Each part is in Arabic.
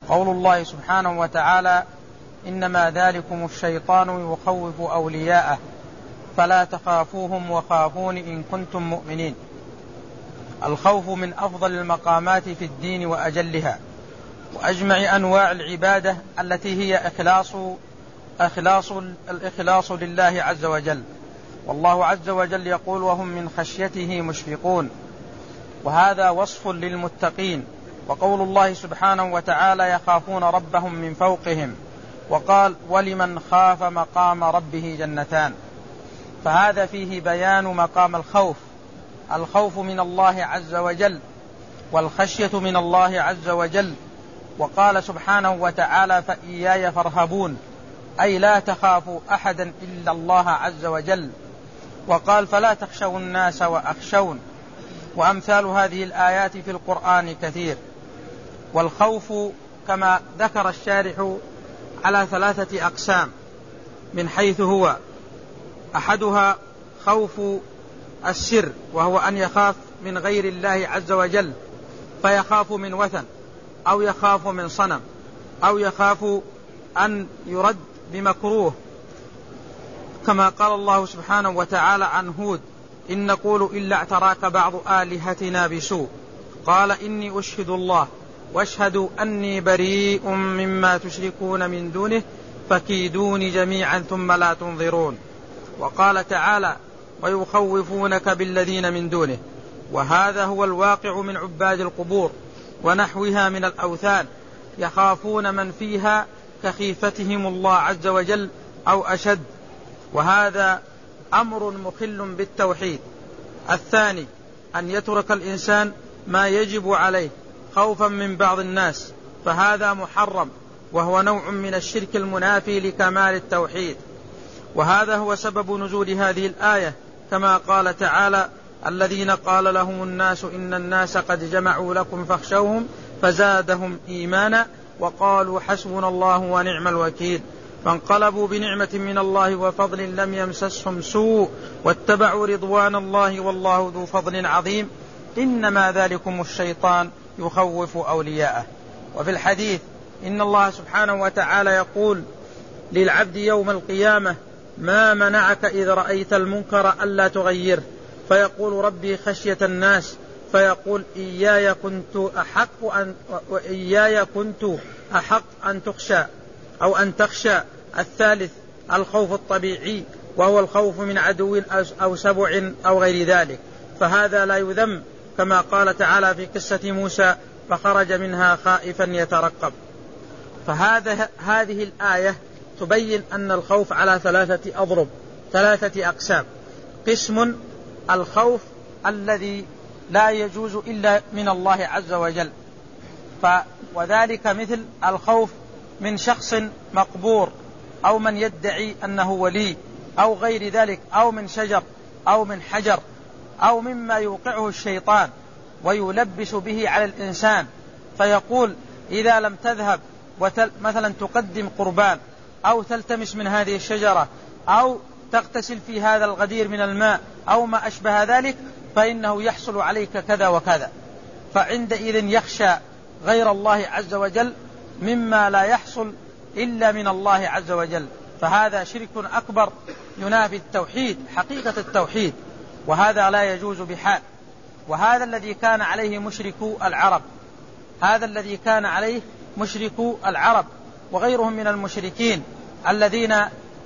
قول الله سبحانه وتعالى: إنما ذلكم الشيطان يخوف أولياءه فلا تخافوهم وخافون إن كنتم مؤمنين. الخوف من أفضل المقامات في الدين وأجلها وأجمع أنواع العبادة التي هي الإخلاص لله عز وجل. والله عز وجل يقول: وهم من خشيته مشفقون، وهذا وصف للمتقين. وقول الله سبحانه وتعالى: يخافون ربهم من فوقهم، وقال: ولمن خاف مقام ربه جنتان. فهذا فيه بيان مقام الخوف من الله عز وجل والخشية من الله عز وجل. وقال سبحانه وتعالى: فإياي فارهبون، أي لا تخافوا أحدا إلا الله عز وجل. وقال: فلا تخشوا الناس وأخشون. وأمثال هذه الآيات في القرآن كثير. والخوف كما ذكر الشارح على 3 أقسام من حيث هو: أحدها خوف السر، وهو أن يخاف من غير الله عز وجل، فيخاف من وثن أو يخاف من صنم أو يخاف أن يرد بمكروه، كما قال الله سبحانه وتعالى عن هود: إن نقول إلا اعتراك بعض آلهتنا بسوء، قال: إني أشهد الله واشهدوا أني بريء مما تشركون من دونه فكيدوني جميعا ثم لا تنظرون. وقال تعالى: ويخوفونك بالذين من دونه. وهذا هو الواقع من عباد القبور ونحوها من الأوثان، يخافون من فيها كخيفتهم الله عز وجل أو أشد، وهذا أمر مخل بالتوحيد. الثاني أن يترك الإنسان ما يجب عليه خوفا من بعض الناس، فهذا محرم، وهو نوع من الشرك المنافي لكمال التوحيد. وهذا هو سبب نزول هذه الآية، كما قال تعالى: الذين قال لهم الناس إن الناس قد جمعوا لكم فاخشوهم فزادهم إيمانا وقالوا حسبنا الله ونعم الوكيل، فانقلبوا بنعمة من الله وفضل لم يمسسهم سوء واتبعوا رضوان الله والله ذو فضل عظيم، إنما ذلكم الشيطان يخوف أولياءه. وفي الحديث إن الله سبحانه وتعالى يقول للعبد يوم القيامة: ما منعك إذ رأيت المنكر ألا تغيره؟ فيقول: ربي خشية الناس. فيقول: إياي كنت أحق أن تخشى أو أن تخشى. الثالث الخوف الطبيعي، وهو الخوف من عدو أو سبع أو غير ذلك، فهذا لا يذم، كما قال تعالى في قصة موسى: فخرج منها خائفا يترقب. هذه الآية تبين أن الخوف على 3 أقسام. قسم الخوف الذي لا يجوز إلا من الله عز وجل، وذلك مثل الخوف من شخص مقبور أو من يدعي أنه ولي أو غير ذلك، أو من شجر أو من حجر أو مما يوقعه الشيطان ويلبس به على الإنسان، فيقول: إذا لم تذهب مثلا تقدم قربان أو تلتمس من هذه الشجرة أو تغتسل في هذا الغدير من الماء أو ما أشبه ذلك فإنه يحصل عليك كذا وكذا. فعندئذ يخشى غير الله عز وجل مما لا يحصل إلا من الله عز وجل، فهذا شرك أكبر ينافي التوحيد، حقيقة التوحيد، وهذا لا يجوز بحال. وهذا الذي كان عليه مشركو العرب وغيرهم من المشركين الذين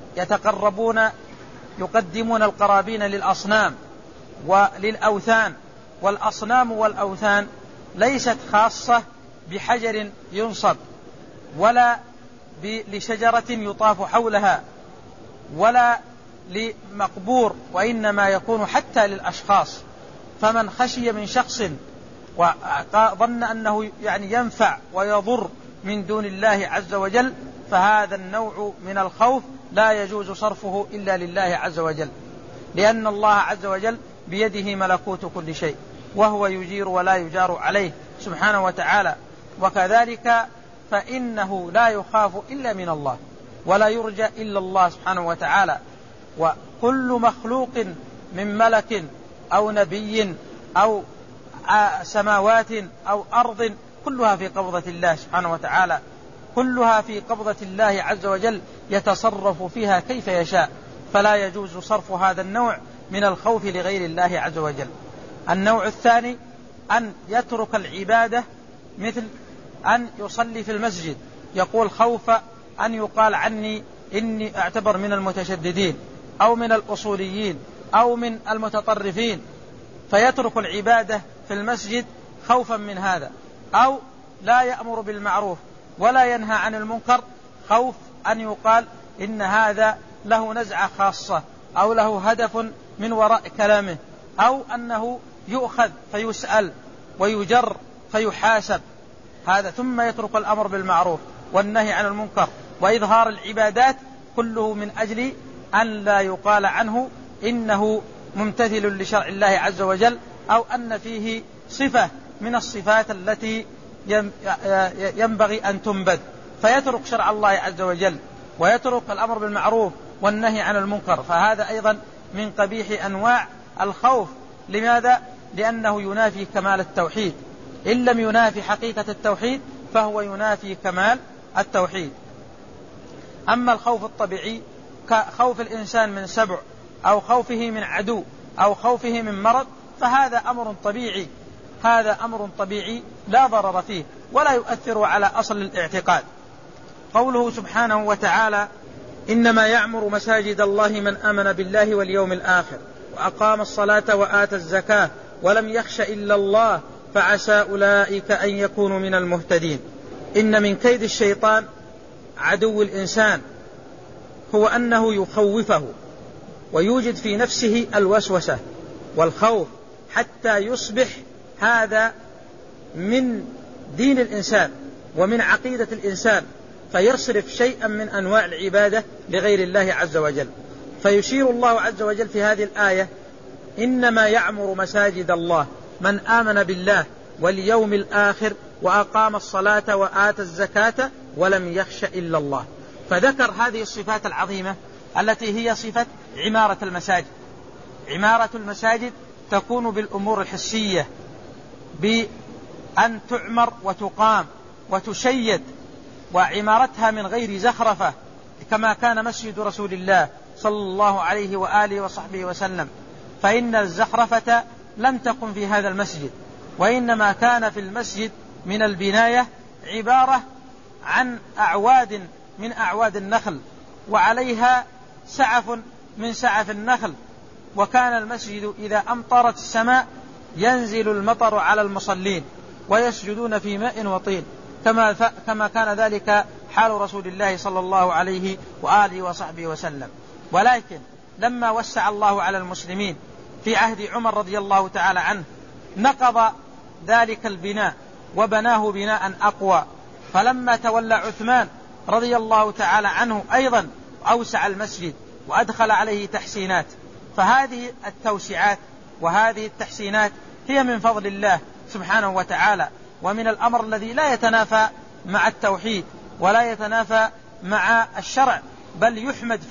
يقدمون القرابين للأصنام وللأوثان. والأصنام والأوثان ليست خاصة بحجر ينصب ولا لشجرة يطاف حولها ولا لمقبور، وإنما يكون حتى للأشخاص. فمن خشي من شخص وظن أنه ينفع ويضر من دون الله عز وجل، فهذا النوع من الخوف لا يجوز صرفه إلا لله عز وجل، لأن الله عز وجل بيده ملكوت كل شيء، وهو يجير ولا يجار عليه سبحانه وتعالى. وكذلك فإنه لا يخاف إلا من الله ولا يرجى إلا الله سبحانه وتعالى. وكل مخلوق من ملك أو نبي أو سماوات أو أرض، كلها في قبضة الله سبحانه وتعالى، كلها في قبضة الله عز وجل يتصرف فيها كيف يشاء، فلا يجوز صرف هذا النوع من الخوف لغير الله عز وجل. النوع الثاني أن يترك العبادة، مثل أن يصلي في المسجد يقول خوف أن يقال عني إني أعتبر من المتشددين أو من الأصوليين أو من المتطرفين، فيترك العبادة في المسجد خوفا من هذا، أو لا يأمر بالمعروف ولا ينهى عن المنكر خوف أن يقال إن هذا له نزعة خاصة أو له هدف من وراء كلامه، أو أنه يؤخذ فيسأل ويجر فيحاسب هذا، ثم يترك الأمر بالمعروف والنهي عن المنكر وإظهار العبادات كله من أجل أن لا يقال عنه إنه ممتثل لشرع الله عز وجل، أو أن فيه صفة من الصفات التي ينبغي أن تنبذ، فيترك شرع الله عز وجل ويترك الأمر بالمعروف والنهي عن المنكر. فهذا أيضا من قبيح أنواع الخوف. لماذا؟ لأنه ينافي كمال التوحيد، إن لم ينافي حقيقة التوحيد فهو ينافي كمال التوحيد. أما الخوف الطبيعي كخوف الإنسان من سبع أو خوفه من عدو أو خوفه من مرض، فهذا أمر طبيعي، هذا أمر طبيعي لا ضرر فيه ولا يؤثر على أصل الاعتقاد. قوله سبحانه وتعالى إنما يعمر مساجد الله من آمن بالله واليوم الآخر وأقام الصلاة وآتى الزكاة ولم يخش إلا الله فعسى أولئك أن يكونوا من المهتدين. إن من كيد الشيطان عدو الإنسان هو أنه يخوفه ويوجد في نفسه الوسوسة والخوف حتى يصبح هذا من دين الإنسان ومن عقيدة الإنسان، فيصرف شيئا من أنواع العبادة لغير الله عز وجل. فيشير الله عز وجل في هذه الآية إنما يعمر مساجد الله من آمن بالله واليوم الآخر وأقام الصلاة وآتى الزكاة ولم يخش إلا الله. فذكر هذه الصفات العظيمة التي هي صفة عمارة المساجد. عمارة المساجد تكون بالأمور الحسية، بأن تعمر وتقام وتشيد، وعمارتها من غير زخرفة كما كان مسجد رسول الله صلى الله عليه وآله وصحبه وسلم، فإن الزخرفة لم تكن في هذا المسجد، وإنما كان في المسجد من البناية عبارة عن أعواد من أعواد النخل وعليها سعف من سعف النخل، وكان المسجد إذا أمطرت السماء ينزل المطر على المصلين ويسجدون في ماء وطين كما كان ذلك حال رسول الله صلى الله عليه وآله وصحبه وسلم. ولكن لما وسع الله على المسلمين في عهد عمر رضي الله تعالى عنه نقض ذلك البناء وبناه بناء أقوى، فلما تولى عثمان رضي الله تعالى عنه أيضا أوسع المسجد وأدخل عليه تحسينات. فهذه التوسعات وهذه التحسينات هي من فضل الله سبحانه وتعالى، ومن الأمر الذي لا يتنافى مع التوحيد ولا يتنافى مع الشرع، بل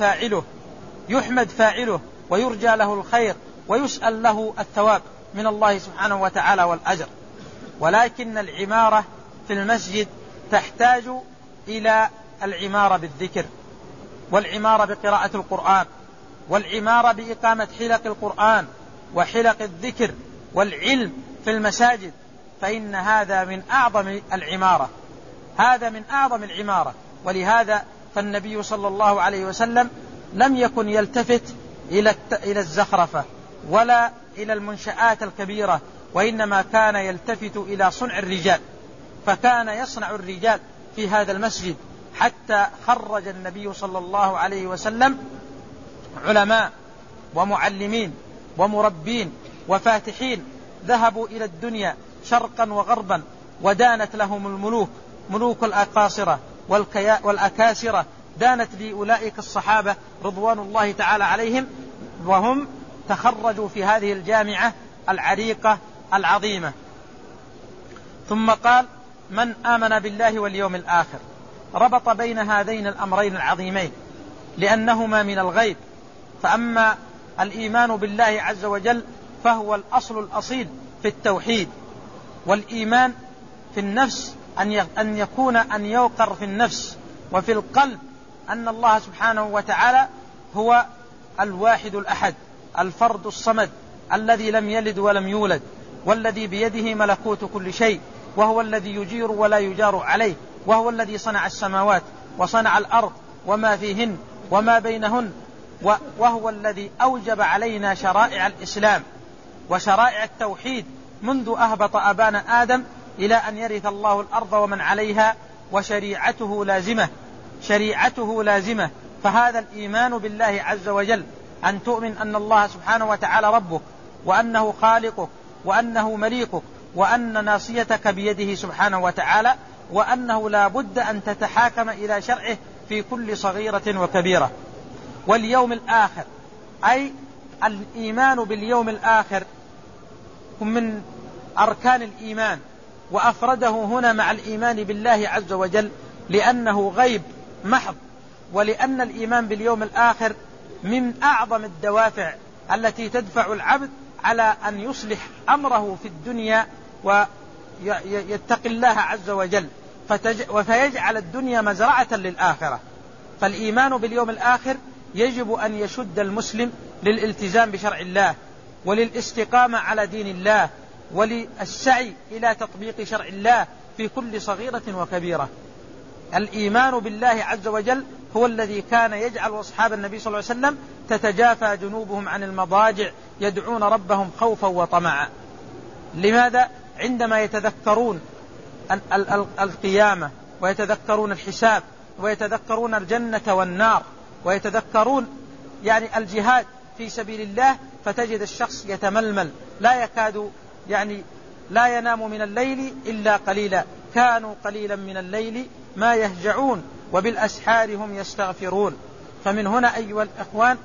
يحمد فاعله ويرجى له الخير ويسأل له الثواب من الله سبحانه وتعالى والأجر. ولكن العمارة في المسجد تحتاج إلى العمارة بالذكر، والعمارة بقراءة القرآن، والعمارة بإقامة حلق القرآن وحلق الذكر والعلم في المساجد، فإن هذا من أعظم العمارة، هذا من أعظم العمارة. ولهذا فالنبي صلى الله عليه وسلم لم يكن يلتفت إلى الزخرفة ولا إلى المنشآت الكبيرة، وإنما كان يلتفت إلى صنع الرجال، فكان يصنع الرجال في هذا المسجد حتى خرج النبي صلى الله عليه وسلم علماء ومعلمين ومربين وفاتحين ذهبوا إلى الدنيا شرقا وغربا، ودانت لهم الملوك، ملوك الأقاصرة والأكاسرة دانت لأولئك الصحابة رضوان الله تعالى عليهم، وهم تخرجوا في هذه الجامعة العريقة العظيمة. ثم قال من آمن بالله واليوم الآخر، ربط بين هذين الأمرين العظيمين لأنهما من الغيب. فأما الإيمان بالله عز وجل فهو الأصل الأصيل في التوحيد، والإيمان في النفس أن يوقر في النفس وفي القلب أن الله سبحانه وتعالى هو الواحد الأحد الفرد الصمد الذي لم يلد ولم يولد، والذي بيده ملكوت كل شيء، وهو الذي يجير ولا يجار عليه، وهو الذي صنع السماوات وصنع الأرض وما فيهن وما بينهن، وهو الذي أوجب علينا شرائع الإسلام وشرائع التوحيد منذ أهبط أبانا آدم إلى أن يرث الله الأرض ومن عليها، وشريعته لازمة. فهذا الإيمان بالله عز وجل، أن تؤمن أن الله سبحانه وتعالى ربك، وأنه خالقك، وأنه مليكك، وأن ناصيتك بيده سبحانه وتعالى، وأنه لا بد أن تتحاكم إلى شرعه في كل صغيرة وكبيرة. واليوم الآخر، أي الإيمان باليوم الآخر من أركان الإيمان، وأفرده هنا مع الإيمان بالله عز وجل لأنه غيب محض، ولأن الإيمان باليوم الآخر من أعظم الدوافع التي تدفع العبد على أن يصلح أمره في الدنيا ويتقي الله عز وجل، فيجعل الدنيا مزرعة للآخرة. فالإيمان باليوم الآخر يجب أن يشد المسلم للالتزام بشرع الله، وللاستقامة على دين الله، وللسعي إلى تطبيق شرع الله في كل صغيرة وكبيرة. الإيمان بالله عز وجل هو الذي كان يجعل أصحاب النبي صلى الله عليه وسلم تتجافى جنوبهم عن المضاجع يدعون ربهم خوفا وطمعا. لماذا؟ عندما يتذكرون القيامة، ويتذكرون الحساب، ويتذكرون الجنة والنار، ويتذكرون يعني الجهاد في سبيل الله، فتجد الشخص يتململ لا يكاد لا ينام من الليل إلا قليلا، كانوا قليلا من الليل ما يهجعون وبالأسحار هم يستغفرون. فمن هنا أيها الإخوان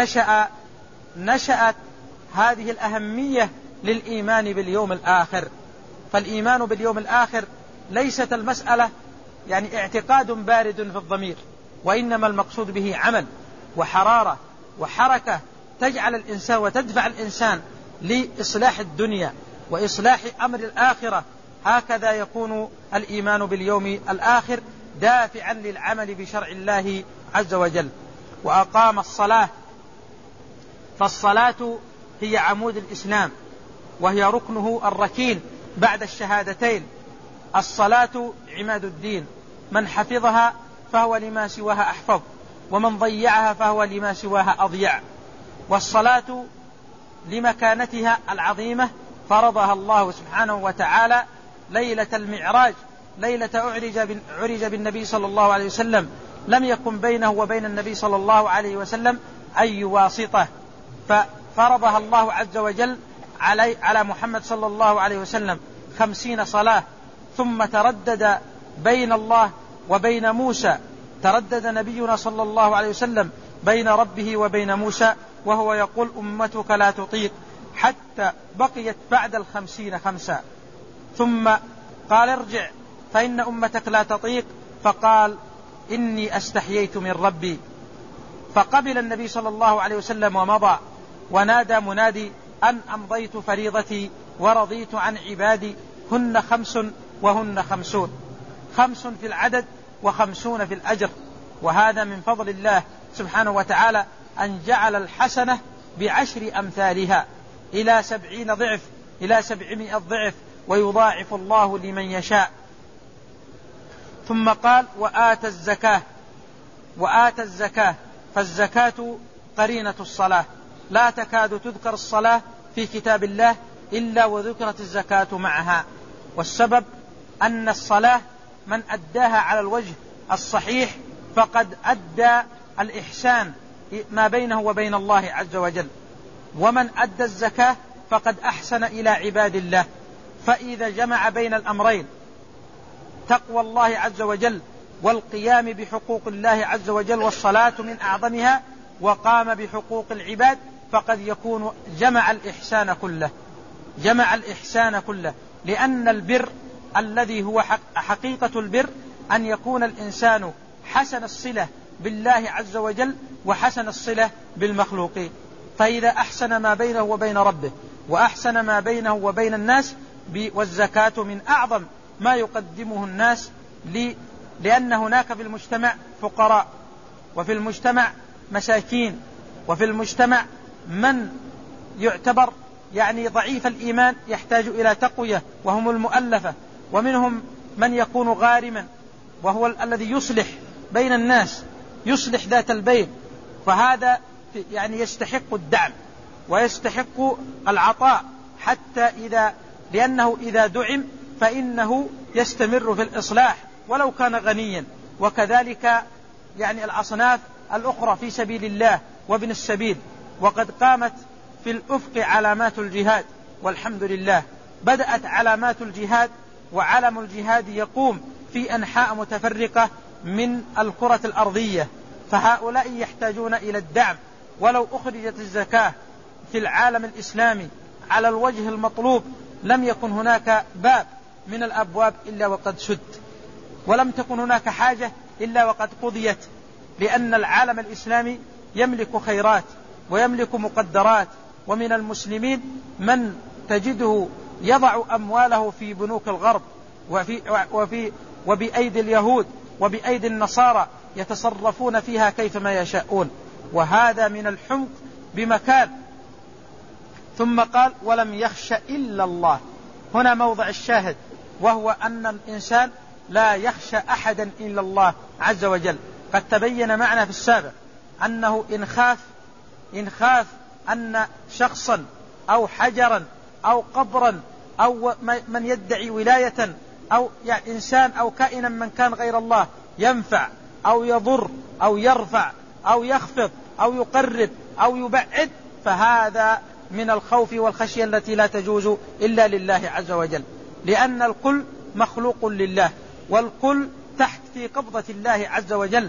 نشأت هذه الأهمية للإيمان باليوم الآخر. فالإيمان باليوم الآخر ليست المسألة اعتقاد بارد في الضمير، وإنما المقصود به عمل وحرارة وحركة تجعل الإنسان وتدفع الإنسان لإصلاح الدنيا وإصلاح أمر الآخرة. هكذا يكون الإيمان باليوم الآخر دافعا للعمل بشرع الله عز وجل. وأقام الصلاة، فالصلاة هي عمود الإسلام، وهي ركنه الركين بعد الشهادتين. الصلاة عماد الدين، من حفظها فهو لما سواها أحفظ، ومن ضيعها فهو لما سواها أضيع. والصلاة لمكانتها العظيمة فرضها الله سبحانه وتعالى ليلة المعراج، ليلة عرج بالنبي صلى الله عليه وسلم، لم يكن بينه وبين النبي صلى الله عليه وسلم أي واسطة، ففرضها الله عز وجل على محمد صلى الله عليه وسلم 50 صلاة. ثم تردد بين الله وبين موسى، تردد نبينا صلى الله عليه وسلم بين ربه وبين موسى وهو يقول أمتك لا تطيق، حتى بقيت بعد 50 5. ثم قال ارجع فإن أمتك لا تطيق، فقال إني استحييت من ربي، فقبل النبي صلى الله عليه وسلم ومضى. ونادى منادي أن أمضيت فريضتي ورضيت عن عبادي، هن 5 وهن 50، 5 في العدد و50 في الأجر. وهذا من فضل الله سبحانه وتعالى أن جعل الحسنة ب10 أمثالها إلى 70 ضعف، إلى 700 ضعف، ويضاعف الله لمن يشاء. ثم قال وآتى الزكاة، فالزكاة قرينة الصلاة، لا تكاد تذكر الصلاة في كتاب الله إلا وذكرت الزكاة معها. والسبب أن الصلاة من أداها على الوجه الصحيح فقد أدى الإحسان ما بينه وبين الله عز وجل، ومن أدى الزكاة فقد أحسن إلى عباد الله. فإذا جمع بين الأمرين، تقوى الله عز وجل والقيام بحقوق الله عز وجل، والصلاة من أعظمها، وقام بحقوق العباد، فقد يكون جمع الإحسان كله. لأن البر الذي هو حقيقة البر أن يكون الإنسان حسن الصلة بالله عز وجل وحسن الصلة بالمخلوقين. فإذا أحسن ما بينه وبين ربه، وأحسن ما بينه وبين الناس، والزكاة من أعظم ما يقدمه الناس لأن هناك في المجتمع فقراء، وفي المجتمع مساكين، وفي المجتمع من يعتبر يعني ضعيف الإيمان يحتاج إلى تقوية وهم المؤلفة، ومنهم من يكون غارما وهو الذي يصلح بين الناس، يصلح ذات البين، فهذا يعني يستحق الدعم ويستحق العطاء، حتى لأنه إذا دعم فإنه يستمر في الإصلاح ولو كان غنيا. وكذلك يعني الأصناف الأخرى في سبيل الله وابن السبيل. وقد قامت في الأفق علامات الجهاد، والحمد لله بدأت علامات الجهاد، وعلم الجهاد يقوم في أنحاء متفرقة من الكرة الأرضية، فهؤلاء يحتاجون إلى الدعم. ولو أخرجت الزكاة في العالم الإسلامي على الوجه المطلوب لم يكن هناك باب من الأبواب إلا وقد سد، ولم تكن هناك حاجة إلا وقد قضيت، لأن العالم الإسلامي يملك خيرات ويملك مقدرات. ومن المسلمين من تجده يضع أمواله في بنوك الغرب وبأيدي اليهود وبأيدي النصارى يتصرفون فيها كيفما يشاءون، وهذا من الحمق بمكان. ثم قال ولم يخش إلا الله. هنا موضع الشاهد، وهو أن الإنسان لا يخشى أحدا إلا الله عز وجل. قد تبين معنا في السابق أنه إن خاف أن شخصا أو حجرا أو قبرا أو من يدعي ولاية أو يعني إنسان أو كائنا من كان غير الله ينفع أو يضر أو يرفع أو يخفض أو يقرب أو يبعد، فهذا من الخوف والخشية التي لا تجوز إلا لله عز وجل، لأن الكل مخلوق لله، والكل تحت في قبضة الله عز وجل.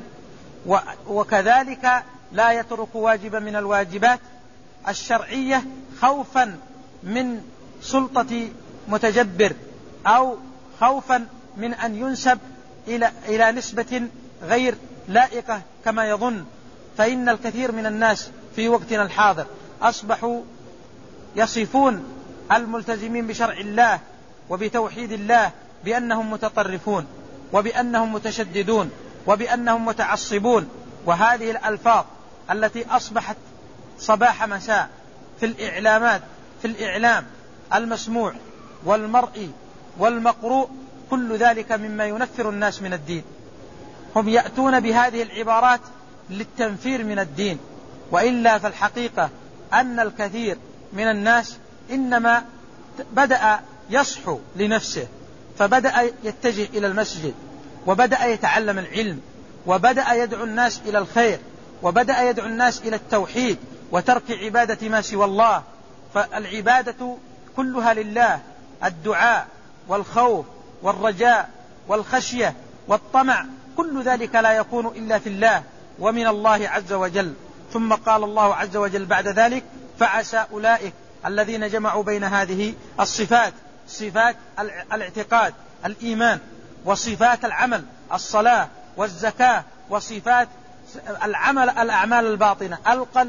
وكذلك لا يترك واجبا من الواجبات الشرعية خوفا من سلطة متجبر أو خوفا من أن ينسب إلى نسبة غير لائقة كما يظن. فإن الكثير من الناس في وقتنا الحاضر أصبحوا يصفون الملتزمين بشرع الله وبتوحيد الله بأنهم متطرفون وبأنهم متشددون وبأنهم متعصبون. وهذه الألفاظ التي أصبحت صباح مساء في الإعلام المسموع والمرئي والمقروء، كل ذلك مما ينفر الناس من الدين. هم يأتون بهذه العبارات للتنفير من الدين، وإلا فالحقيقة أن الكثير من الناس إنما بدأ يصحو لنفسه، فبدأ يتجه إلى المسجد، وبدأ يتعلم العلم، وبدأ يدعو الناس إلى الخير، وبدأ يدعو الناس إلى التوحيد وترك عبادة ما سوى الله. فالعبادة كلها لله، الدعاء والخوف والرجاء والخشية والطمع كل ذلك لا يكون إلا في الله ومن الله عز وجل. ثم قال الله عز وجل بعد ذلك فعسى أولئك الذين جمعوا بين هذه الصفات، صفات الاعتقاد الإيمان، وصفات العمل الصلاة والزكاة، وصفات الأعمال الباطنة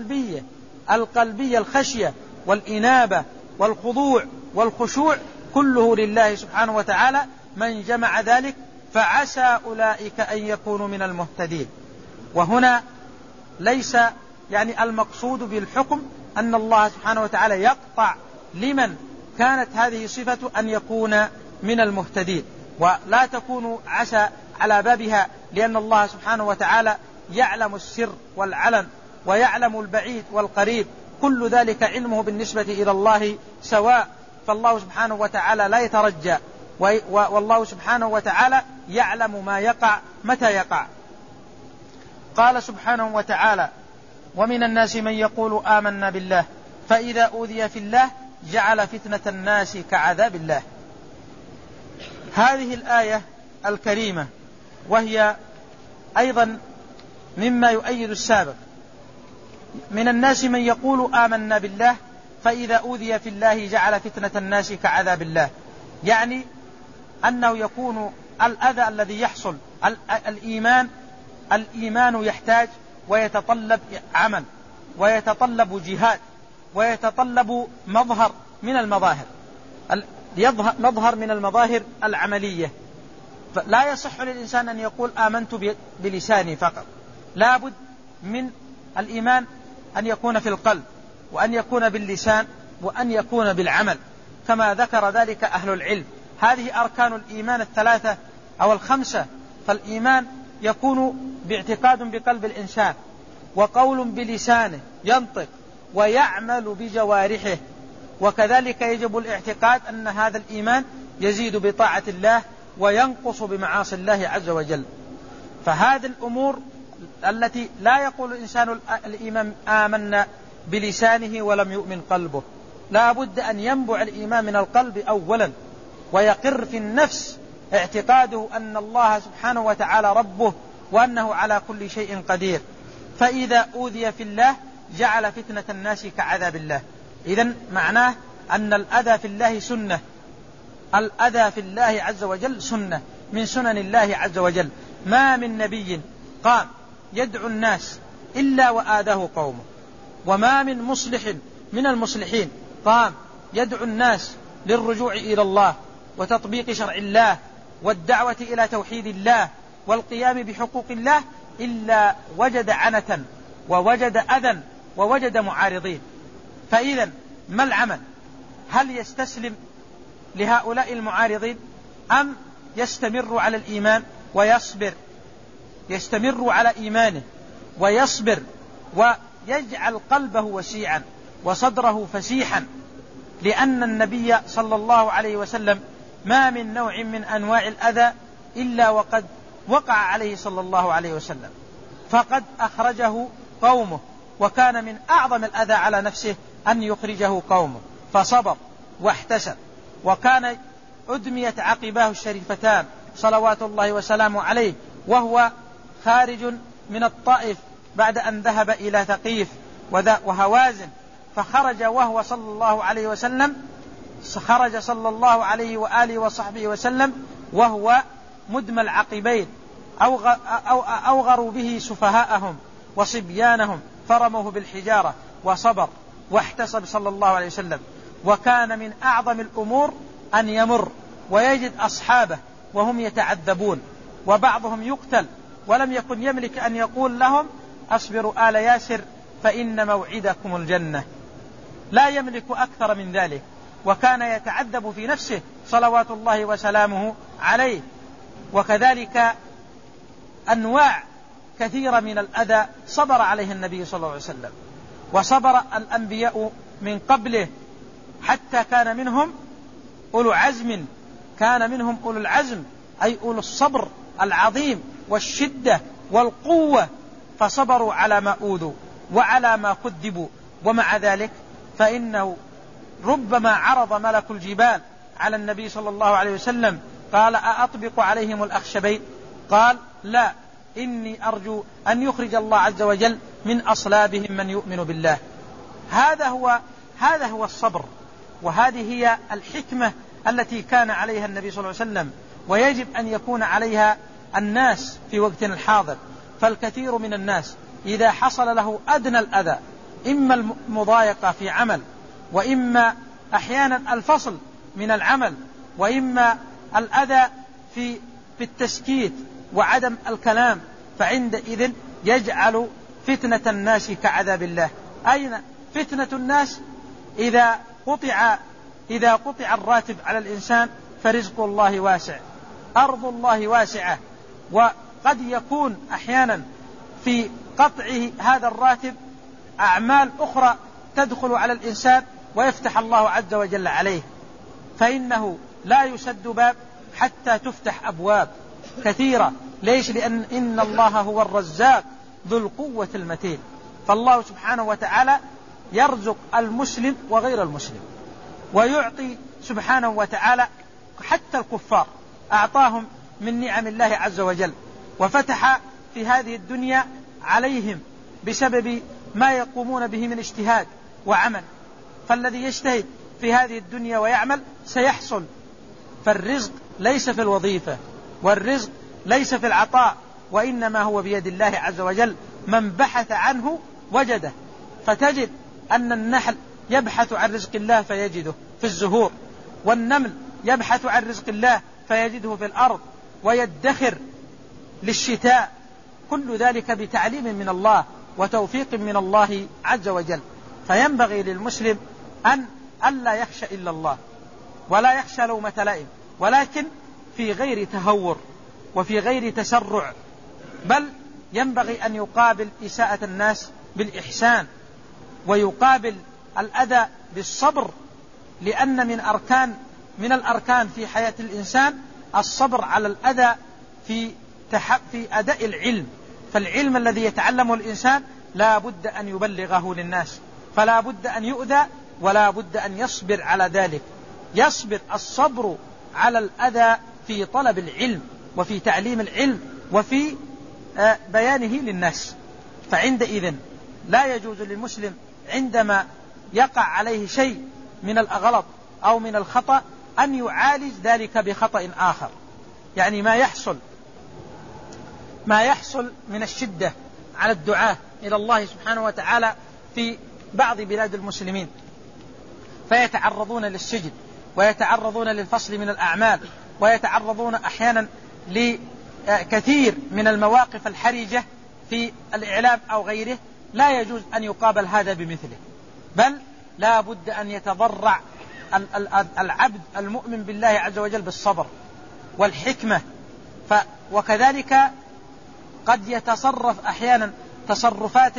القلبية الخشية والإنابة والخضوع والخشوع، كله لله سبحانه وتعالى. من جمع ذلك فعسى أولئك أن يكونوا من المهتدين. وهنا ليس يعني المقصود بالحكم أن الله سبحانه وتعالى يقطع لمن كانت هذه صفة أن يكون من المهتدين، ولا تكون عسى على بابها، لأن الله سبحانه وتعالى يعلم السر والعلن ويعلم البعيد والقريب، كل ذلك علمه بالنسبة إلى الله سواء. فالله سبحانه وتعالى لا يترجى، والله سبحانه وتعالى يعلم ما يقع متى يقع. قال سبحانه وتعالى ومن الناس من يقول آمنا بالله فإذا أوذي في الله جعل فتنة الناس كعذاب الله. هذه الآية الكريمة وهي أيضا مما يؤيد السابق. من الناس من يقول آمنا بالله فإذا أوذي في الله جعل فتنة الناس كعذاب الله، يعني أنه يكون الأذى الذي يحصل الإيمان يحتاج ويتطلب عمل ويتطلب جهاد ويتطلب مظهر من المظاهر، مظهر من المظاهر العملية. فلا يصح للإنسان أن يقول آمنت بلساني فقط، لا بد من الإيمان أن يكون في القلب، وأن يكون باللسان، وأن يكون بالعمل، كما ذكر ذلك أهل العلم. هذه أركان الإيمان الثلاثة أو الخمسة. فالإيمان يكون باعتقاد بقلب الإنسان، وقول بلسانه ينطق، ويعمل بجوارحه. وكذلك يجب الاعتقاد أن هذا الإيمان يزيد بطاعة الله وينقص بمعاصي الله عز وجل. فهذه الأمور التي لا يقول الإنسان الإيمان آمنا بلسانه ولم يؤمن قلبه، لا بد أن ينبع الإيمان من القلب أولا، ويقر في النفس اعتقاده أن الله سبحانه وتعالى ربه، وأنه على كل شيء قدير. فإذا أوذي في الله جعل فتنة الناس كعذاب الله. إذن معناه أن الأذى في الله سنة، الأذى في الله عز وجل سنة من سنن الله عز وجل. ما من نبي قام يدعو الناس إلا وآذاه قومه، وما من مصلح من المصلحين قام يدعو الناس للرجوع إلى الله وتطبيق شرع الله والدعوة إلى توحيد الله والقيام بحقوق الله إلا وجد عنة ووجد أذى ووجد معارضين. فإذا ما العمل؟ هل يستسلم لهؤلاء المعارضين أم يستمر على الإيمان ويصبر؟ يستمر على إيمانه ويصبر ويجعل قلبه وسيعا وصدره فسيحا، لأن النبي صلى الله عليه وسلم ما من نوع من أنواع الأذى إلا وقد وقع عليه صلى الله عليه وسلم، فقد أخرجه قومه، وكان من أعظم الأذى على نفسه أن يخرجه قومه، فصبر واحتسب. وكان أدميت عقباه الشريفتان صلوات الله وسلامه عليه وهو خارج من الطائف بعد أن ذهب إلى ثقيف وهوازن، فخرج وهو صلى الله عليه وسلم، خرج صلى الله عليه وآله وصحبه وسلم وهو مدمى العقبين، أوغروا به سفهاءهم وصبيانهم فرموه بالحجارة، وصبر واحتسب صلى الله عليه وسلم. وكان من أعظم الأمور أن يمر ويجد أصحابه وهم يتعذبون وبعضهم يقتل، ولم يكن يملك أن يقول لهم أصبروا آل ياسر فإن موعدكم الجنة، لا يملك أكثر من ذلك. وكان يتعذب في نفسه صلوات الله وسلامه عليه. وكذلك أنواع كثيرة من الأذى صبر عليه النبي صلى الله عليه وسلم، وصبر الأنبياء من قبله، حتى كان منهم أولو عزم، كان منهم أولو العزم أي أولو الصبر العظيم والشدة والقوة، فصبروا على ما أوذوا وعلى ما كذبوا. ومع ذلك فإنه ربما عرض ملك الجبال على النبي صلى الله عليه وسلم قال أأطبق عليهم الأخشبين؟ قال لا، إني أرجو أن يخرج الله عز وجل من أصلابهم من يؤمن بالله. هذا هو الصبر، وهذه هي الحكمة التي كان عليها النبي صلى الله عليه وسلم، ويجب أن يكون عليها الناس في وقتنا الحاضر. فالكثير من الناس إذا حصل له أدنى الأذى، إما المضايقة في عمل، وإما أحيانا الفصل من العمل، وإما الأذى في التسكيت وعدم الكلام، فعندئذ يجعل فتنة الناس كعذاب الله. أين فتنة الناس؟ إذا قطع الراتب على الإنسان فرزق الله واسع، أرض الله واسعة، وقد يكون أحيانا في قطعه هذا الراتب أعمال أخرى تدخل على الإنسان ويفتح الله عز وجل عليه، فإنه لا يسد باب حتى تفتح أبواب كثيرة. ليش؟ لأن إن الله هو الرزاق ذو القوة المتين. فالله سبحانه وتعالى يرزق المسلم وغير المسلم، ويعطي سبحانه وتعالى حتى الكفار أعطاهم من نعم الله عز وجل، وفتح في هذه الدنيا عليهم بسبب ما يقومون به من اجتهاد وعمل. فالذي يجتهد في هذه الدنيا ويعمل سيحصل. فالرزق ليس في الوظيفة، والرزق ليس في العطاء، وإنما هو بيد الله عز وجل. من بحث عنه وجده. فتجد أن النحل يبحث عن رزق الله فيجده في الزهور، والنمل يبحث عن رزق الله فيجده في الأرض ويدخر للشتاء، كل ذلك بتعليم من الله وتوفيق من الله عز وجل. فينبغي للمسلم أن ألا يخشى إلا الله ولا يخشى لومة لائم، ولكن في غير تهور وفي غير تسرع، بل ينبغي أن يقابل إساءة الناس بالإحسان ويقابل الأذى بالصبر، لأن من الأركان في حياة الإنسان الصبر على الأذى في أداء العلم. فالعلم الذي يتعلمه الإنسان لا بد أن يبلغه للناس، فلا بد أن يؤذى ولا بد أن يصبر على ذلك. يصبر الصبر على الأذى في طلب العلم وفي تعليم العلم وفي بيانه للناس. فعندئذ لا يجوز للمسلم عندما يقع عليه شيء من الغلط أو من الخطأ أن يعالج ذلك بخطأ آخر. يعني ما يحصل من الشدة على الدعاة إلى الله سبحانه وتعالى في بعض بلاد المسلمين، فيتعرضون للسجن ويتعرضون للفصل من الأعمال ويتعرضون أحيانا لكثير من المواقف الحرجة في الإعلام أو غيره. لا يجوز أن يقابل هذا بمثله، بل لا بد أن يتضرع العبد المؤمن بالله عز وجل بالصبر والحكمة. وكذلك قد يتصرف أحيانا تصرفات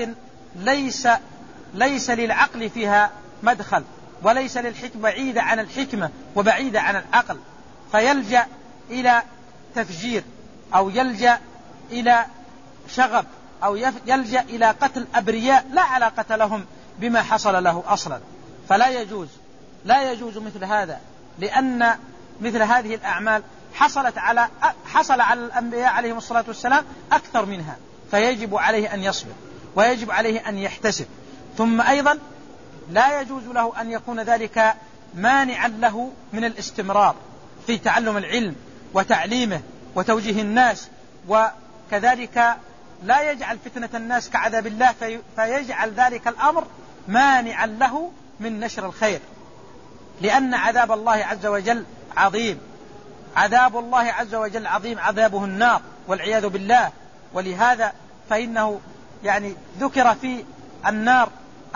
ليس للعقل فيها مدخل، وليس للحكمة، بعيدة عن الحكمة وبعيدة عن العقل، فيلجأ إلى تفجير أو يلجأ إلى شغب أو يلجأ إلى قتل أبرياء لا علاقة لهم بما حصل له أصلا. فلا يجوز مثل هذا، لأن مثل هذه الأعمال حصل على الأنبياء عليهم الصلاة والسلام أكثر منها، فيجب عليه أن يصبر ويجب عليه أن يحتسب. ثم أيضا لا يجوز له أن يكون ذلك مانعا له من الاستمرار في تعلم العلم وتعليمه وتوجيه الناس، وكذلك لا يجعل فتنة الناس كعذاب الله فيجعل ذلك الأمر مانعا له من نشر الخير، لأن عذاب الله عز وجل عظيم. عذاب الله عز وجل عظيم، عذابه النار والعياذ بالله. ولهذا فإنه ذكر في النار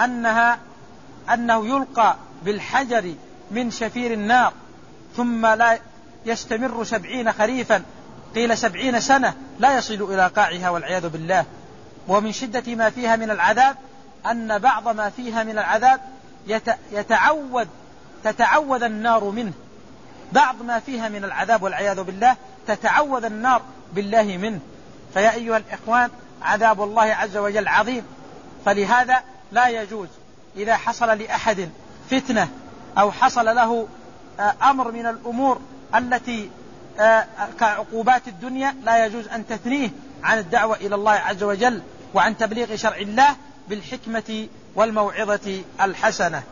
أنه يلقى بالحجر من شفير النار ثم لا يستمر 70 خريفا، قيل 70 سنة لا يصل إلى قاعها والعياذ بالله. ومن شدة ما فيها من العذاب أن بعض ما فيها من العذاب تتعوذ النار منه، بعض ما فيها من العذاب والعياذ بالله تتعوذ النار بالله منه. فيا أيها الإخوان، عذاب الله عز وجل عظيم، فلهذا لا يجوز إذا حصل لأحد فتنة أو حصل له أمر من الأمور التي كعقوبات الدنيا، لا يجوز أن تثنيه عن الدعوة إلى الله عز وجل وعن تبليغ شرع الله بالحكمة والموعظة الحسنة.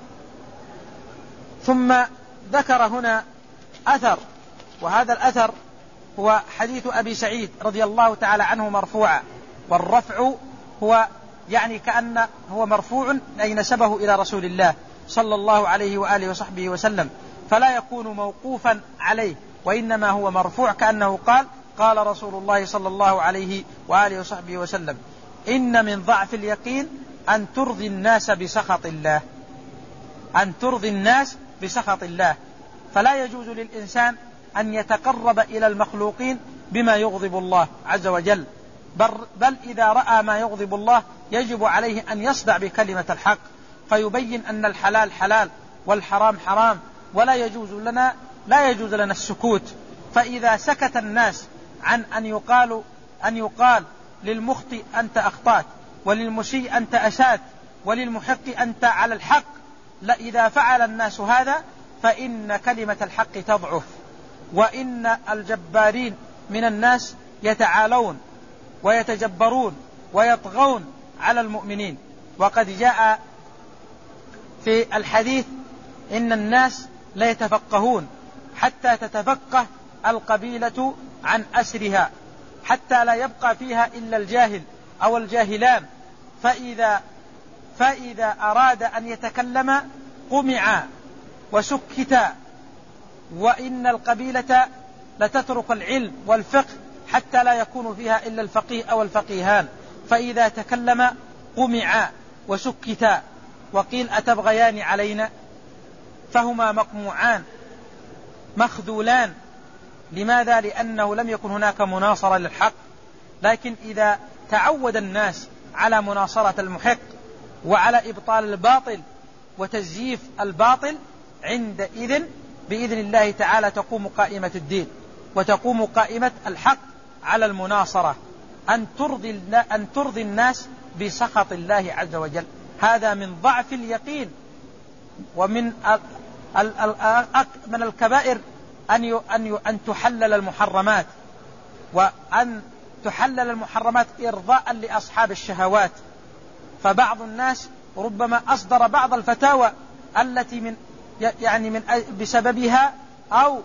ثم ذكر هنا أثر، وهذا الأثر هو حديث أبي سعيد رضي الله تعالى عنه مرفوعا، والرفع هو كأن هو مرفوع أي نسبه إلى رسول الله صلى الله عليه وآله وصحبه وسلم، فلا يكون موقوفا عليه، وإنما هو مرفوع كأنه قال رسول الله صلى الله عليه وآله وصحبه وسلم: إن من ضعف اليقين أن ترضي الناس بسخط الله، أن ترضي الناس بسخط الله. فلا يجوز للإنسان أن يتقرب إلى المخلوقين بما يغضب الله عز وجل، بل إذا رأى ما يغضب الله يجب عليه أن يصدع بكلمة الحق، فيبين أن الحلال حلال والحرام حرام، ولا يجوز لنا السكوت. فإذا سكت الناس عن أن يقال للمخطئ أنت أخطأت، وللمسيء أنت أسأت، وللمحق أنت على الحق، إذا فعل الناس هذا فإن كلمة الحق تضعف، وإن الجبارين من الناس يتعالون ويتجبرون ويطغون على المؤمنين. وقد جاء في الحديث إن الناس لا يتفقهون حتى تتفقه القبيلة عن أسرها، حتى لا يبقى فيها إلا الجاهل أو الجاهلان، فإذا أراد أن يتكلم قمع وسكت وإن القبيلة لتترك العلم والفقه حتى لا يكون فيها إلا الفقيه أو الفقيهان، فإذا تكلم قمعا وسكتا وقيل أتبغيان علينا، فهما مقموعان مخذولان. لماذا؟ لأنه لم يكن هناك مناصرة للحق. لكن إذا تعود الناس على مناصرة المحق وعلى إبطال الباطل وتزييف الباطل، عندئذ بإذن الله تعالى تقوم قائمة الدين وتقوم قائمة الحق على المناصرة، أن ترضي الناس بسخط الله عز وجل. هذا من ضعف اليقين، ومن من الكبائر أن تحلل المحرمات، وأن تحلل المحرمات إرضاء لأصحاب الشهوات. فبعض الناس ربما أصدر بعض الفتاوى التي بسببها أو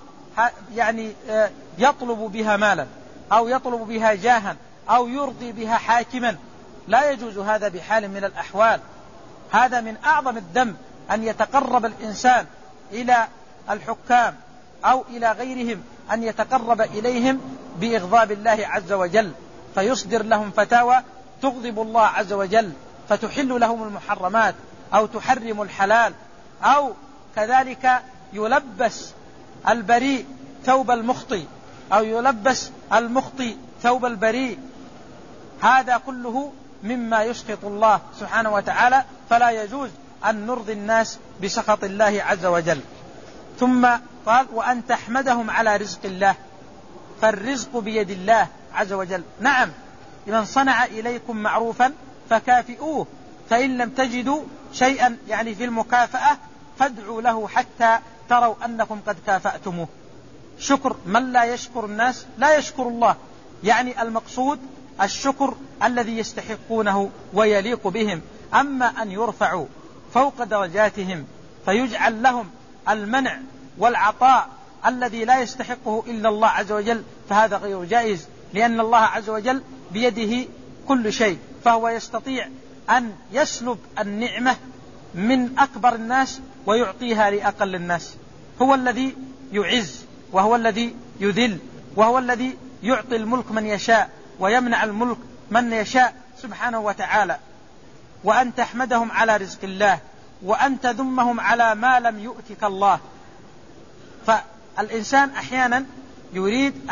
يطلب بها مالا أو يطلب بها جاها أو يرضي بها حاكما. لا يجوز هذا بحال من الأحوال. هذا من أعظم الذنب أن يتقرب الإنسان إلى الحكام أو إلى غيرهم، أن يتقرب إليهم بإغضاب الله عز وجل، فيصدر لهم فتاوى تغضب الله عز وجل، فتحل لهم المحرمات أو تحرم الحلال، أو كذلك يلبس البريء ثوب المخطئ أو يلبس المخطئ ثوب البريء. هذا كله مما يسخط الله سبحانه وتعالى، فلا يجوز أن نرضي الناس بسخط الله عز وجل. ثم قال وأن تحمدهم على رزق الله، فالرزق بيد الله عز وجل. نعم، من صنع إليكم معروفا فكافئوه، فإن لم تجدوا شيئا في المكافأة فادعوا له حتى تروا أنكم قد كافأتموه. شكر من لا يشكر الناس لا يشكر الله، المقصود الشكر الذي يستحقونه ويليق بهم. أما أن يرفعوا فوق درجاتهم فيجعل لهم المنع والعطاء الذي لا يستحقه إلا الله عز وجل، فهذا غير جائز، لأن الله عز وجل بيده كل شيء، فهو يستطيع أن يسلب النعمة من أكبر الناس ويعطيها لأقل الناس. هو الذي يعز وهو الذي يذل، وهو الذي يعطي الملك من يشاء ويمنع الملك من يشاء سبحانه وتعالى. وأن تحمدهم على رزق الله، وأن تذمهم على ما لم يؤتك الله. فالإنسان أحيانا يريد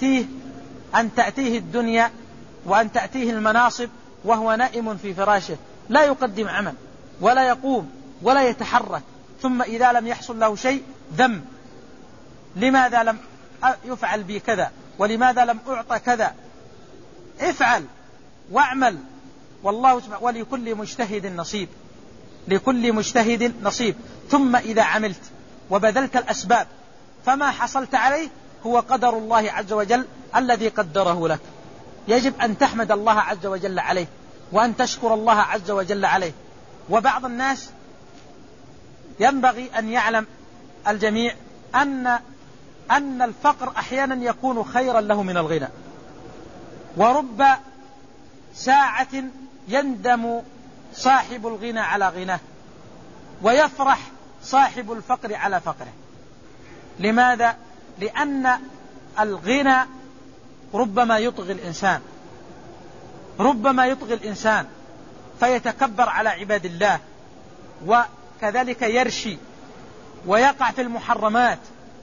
أن تأتيه الدنيا وأن تأتيه المناصب وهو نائم في فراشه، لا يقدم عمل ولا يقوم ولا يتحرك، ثم إذا لم يحصل له شيء ذم: لماذا لم يفعل بي كذا، ولماذا لم أعطى كذا؟ افعل واعمل، والله سبحانه ولكل مجتهد نصيب، لكل مجتهد نصيب. ثم إذا عملت وبذلت الأسباب فما حصلت عليه هو قدر الله عز وجل الذي قدره لك. يجب أن تحمد الله عز وجل عليه، وأن تشكر الله عز وجل عليه. وبعض الناس ينبغي أن يعلم الجميع أن الفقر أحيانا يكون خيرا له من الغنى، ورب ساعة يندم صاحب الغنى على غناه ويفرح صاحب الفقر على فقره. لماذا؟ لأن الغنى ربما يطغي الإنسان، ربما يطغي الإنسان فيتكبر على عباد الله، وكذلك يرشي ويقع في المحرمات،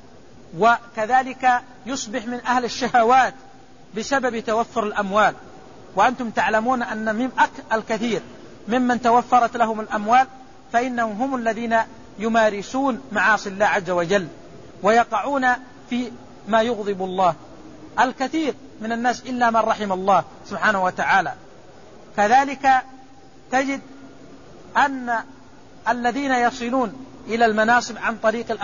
وكذلك يصبح من أهل الشهوات بسبب توفر الأموال. وأنتم تعلمون أن الكثير ممن توفرت لهم الأموال فإنهم هم الذين يمارسون معاصي الله عز وجل ويقعون في ما يغضب الله. الكثير من الناس إلا من رحم الله سبحانه وتعالى. كذلك تجد أن الذين يصلون إلى المناصب عن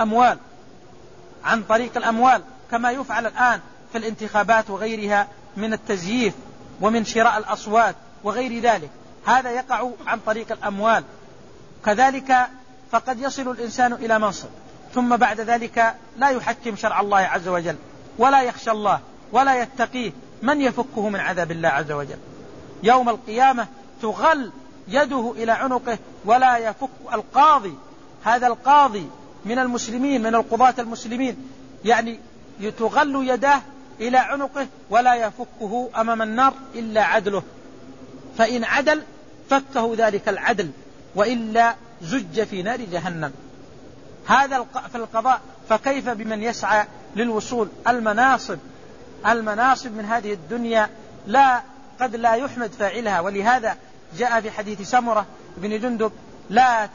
طريق الأموال كما يفعل الآن في الانتخابات وغيرها من التزييف ومن شراء الأصوات وغير ذلك، هذا يقع عن طريق الأموال. كذلك فقد يصل الإنسان إلى منصب ثم بعد ذلك لا يحكم شرع الله عز وجل ولا يخشى الله ولا يتقيه، من يفكه من عذاب الله عز وجل؟ يوم القيامة تغل يده إلى عنقه ولا يفك القاضي. هذا القاضي من المسلمين من القضاة المسلمين يعني تغل يداه إلى عنقه ولا يفكه أمام النار إلا عدله، فإن عدل فكه ذلك العدل وإلا زج في نار جهنم. هذا في القضاء، فكيف بمن يسعى للوصول؟ المناصب من هذه الدنيا قد لا يحمد فاعلها، ولهذا جاء في حديث سمرة بن جندب: لا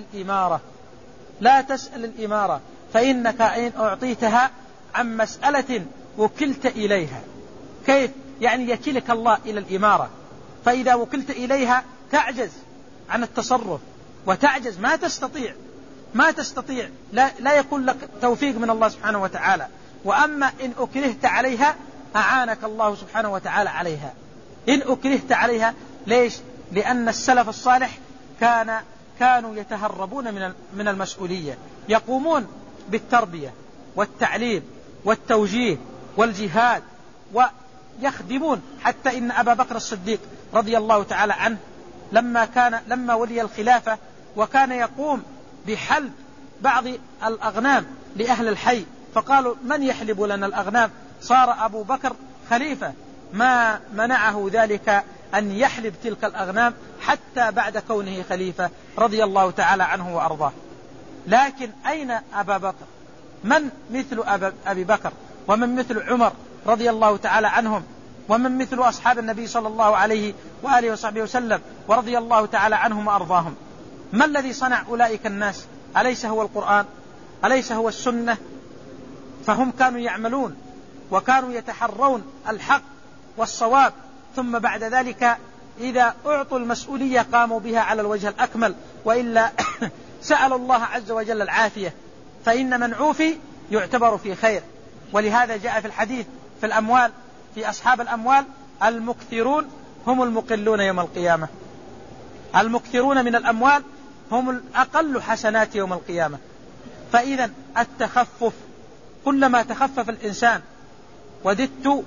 تسأل الإمارة فإنك إن أعطيتها عن مسألة وكلت إليها. كيف؟ يعني يكلك الله إلى الإمارة، فإذا وكلت إليها تعجز عن التصرف وتعجز، ما تستطيع لا يكون لك توفيق من الله سبحانه وتعالى. وأما إن أكرهت عليها أعانك الله سبحانه وتعالى عليها. إن أكرهت عليها، ليش؟ لأن السلف الصالح كانوا يتهربون من المسؤولية، يقومون بالتربية والتعليم والتوجيه والجهاد ويخدمون. حتى إن أبا بكر الصديق رضي الله تعالى عنه لما ولي الخلافة وكان يقوم بحلب بعض الأغنام لأهل الحي، فقالوا: من يحلب لنا الأغنام؟ صار أبو بكر خليفة، ما منعه ذلك أن يحلب تلك الأغنام حتى بعد كونه خليفة رضي الله تعالى عنه وأرضاه. لكن أين أبا بكر؟ من مثل أبي بكر؟ ومن مثل عمر رضي الله تعالى عنهم؟ ومن مثل أصحاب النبي صلى الله عليه وآله وصحبه وسلم ورضي الله تعالى عنهم وأرضاهم؟ ما الذي صنع أولئك الناس؟ أليس هو القرآن؟ أليس هو السنة؟ فهم كانوا يعملون وكانوا يتحرون الحق والصواب، ثم بعد ذلك إذا أعطوا المسؤولية قاموا بها على الوجه الأكمل، وإلا سأل الله عز وجل العافية، فإن من عوفي يعتبر في خير. ولهذا جاء في الحديث في الأموال، في أصحاب الأموال: المكثرون هم المقلون يوم القيامة. المكثرون من الأموال هم الأقل حسنات يوم القيامة. فإذا التخفف، كلما تخفف الإنسان وددت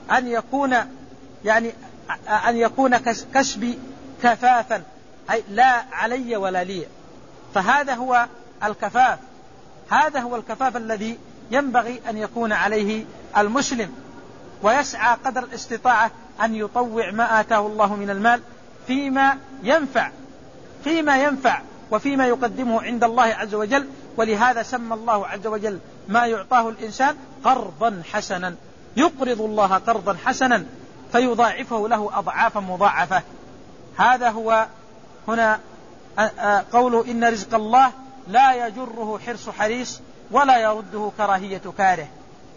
أن يكون كسبي كفافا، أي لا علي ولا لي. فهذا هو الكفاف، هذا هو الكفاف الذي ينبغي أن يكون عليه المسلم، ويسعى قدر الاستطاعة أن يطوع ما آتاه الله من المال فيما ينفع وفيما يقدمه عند الله عز وجل. ولهذا سمى الله عز وجل ما يعطاه الإنسان قرضا حسنا، يقرض الله قرضا حسنا فيضاعفه له أضعافا مضاعفة. هذا هو هنا قوله: إن رزق الله لا يجره حرص حريص ولا يرده كراهية كاره.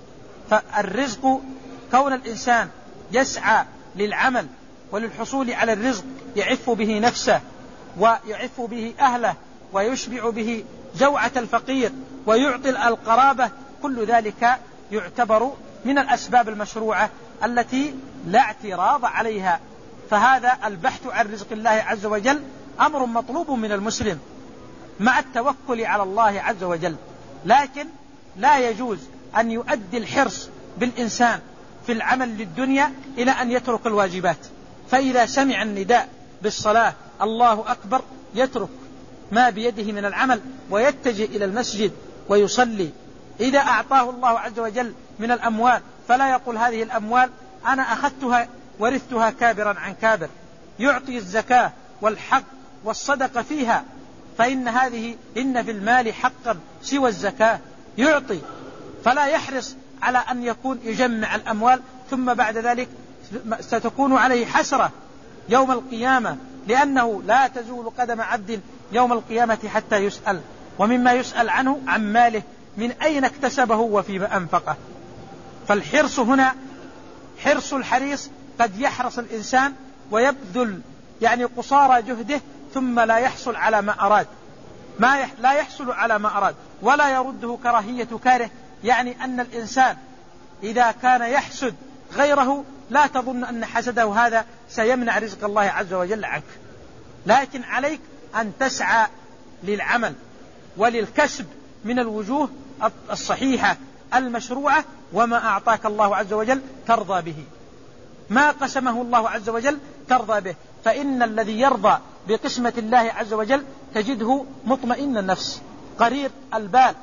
فالرزق، كون الإنسان يسعى للعمل وللحصول على الرزق يعف به نفسه ويعف به أهله ويشبع به جوعة الفقير ويعطي القرابة، كل ذلك يعتبر من الأسباب المشروعة التي لا اعتراض عليها. فهذا البحث عن رزق الله عز وجل أمر مطلوب من المسلم مع التوكل على الله عز وجل، لكن لا يجوز أن يؤدي الحرص بالإنسان في العمل للدنيا إلى أن يترك الواجبات. فإذا سمع النداء بالصلاة الله أكبر يترك ما بيده من العمل ويتجه إلى المسجد ويصلي. إذا أعطاه الله عز وجل من الأموال فلا يقول: هذه الأموال أنا أخذتها ورثتها كابرا عن كابر. يعطي الزكاة والحق والصدقة فيها، فإن في المال حقا سوى الزكاة، يعطي. فلا يحرص على أن يكون يجمع الأموال ثم بعد ذلك ستكون عليه حسرة يوم القيامة، لأنه لا تزول قدم عبد يوم القيامة حتى يسأل، ومما يسأل عنه عن ماله من أين اكتسبه وفيما أنفقه. فالحرص هنا حرص الحريص، قد يحرص الإنسان ويبذل قصارى جهده ثم لا يحصل على ما أراد، لا يحصل على ما أراد ولا يرده كراهية كاره. يعني أن الإنسان إذا كان يحسد غيره لا تظن أن حسده هذا سيمنع رزق الله عز وجل عنك، لكن عليك أن تسعى للعمل وللكسب من الوجوه الصحيحة المشروعة. وما أعطاك الله عز وجل ترضى به، ما قسمه الله عز وجل ترضى به. فإن الذي يرضى بقسمة الله عز وجل تجده مطمئن النفس، قرير البال.